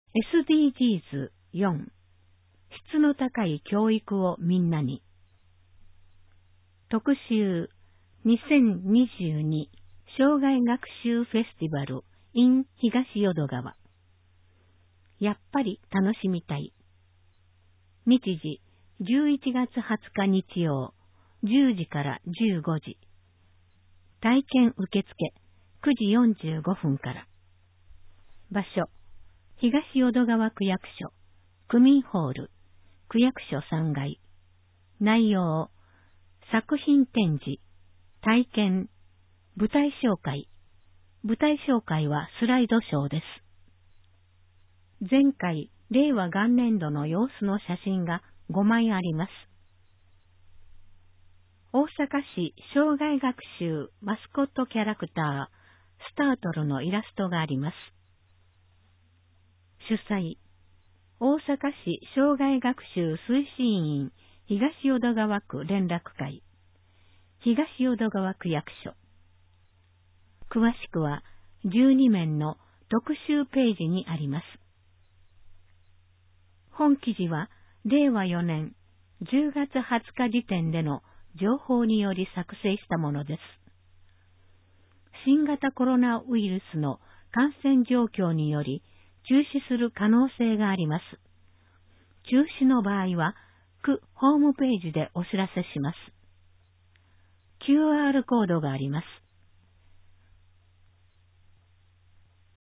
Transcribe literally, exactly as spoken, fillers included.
エスディージーズよん 質の高い教育をみんなに。特集にせんにじゅうに障害学習フェスティバル in 東淀川。やっぱり楽しみたい。日時じゅういちがつはつか日曜じゅうじからじゅうごじ。体験受付くじよんじゅうごふんから。場所東淀川区役所区民ホール区役所さんがい。内容作品展示体験舞台紹介。舞台紹介はスライドショーです。前回令和元年度の様子の写真がごまいあります。大阪市障害学習マスコットキャラクタースタートルのイラストがあります。主催大阪市障害学習推進員東淀川区連絡会東淀川区役所。詳しくはじゅうにめんの特集ページにあります。本記事はれいわよねんじゅうがつはつか時点での情報により作成したものです。新型コロナウイルスの感染状況により中止する可能性があります。中止の場合は区ホームページでお知らせします。キューアール コードがあります。